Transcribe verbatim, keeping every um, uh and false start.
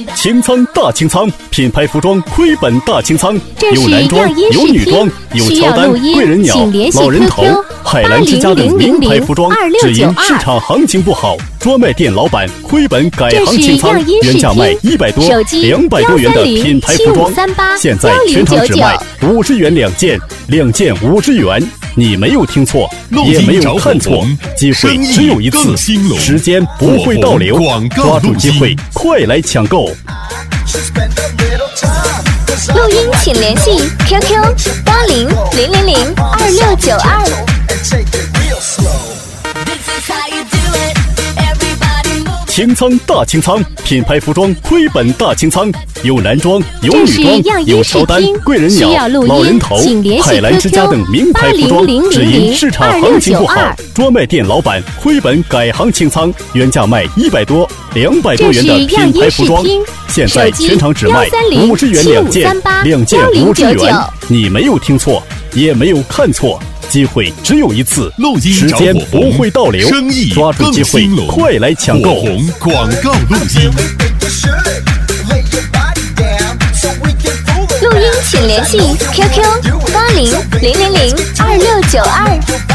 清仓大清仓，品牌服装亏本大清仓，有男装，有女装，有乔丹、贵人鸟、老人头、海澜之家等名牌服装，只因市场行情不好，专卖店老板亏本改行清仓，原价卖一百多、两百多元的品牌服装，现在全场只卖五十元两件，两件五十元。你没有听错，也没有看错，机会只有一次，时间不会倒流，抓住机会，快来抢购！ 录音请联系 Q Q 八零零零零二六九二。 清仓大清仓，品牌服装亏本大清仓，有男装，有女装，有乔丹、贵人鸟、老人头、海澜之家等名牌服装，只因市场行情不好，专卖店老板亏本改行清仓，原价卖一百多、两百多元的品牌服装，现在全场只卖五十元两件，两件五十元。你没有听错，也没有看错。机会只有一次，时间不会倒流，抓住机会，快来抢购！ 火红广告录音， 录音请联系 Q Q 八零零零零二六九二。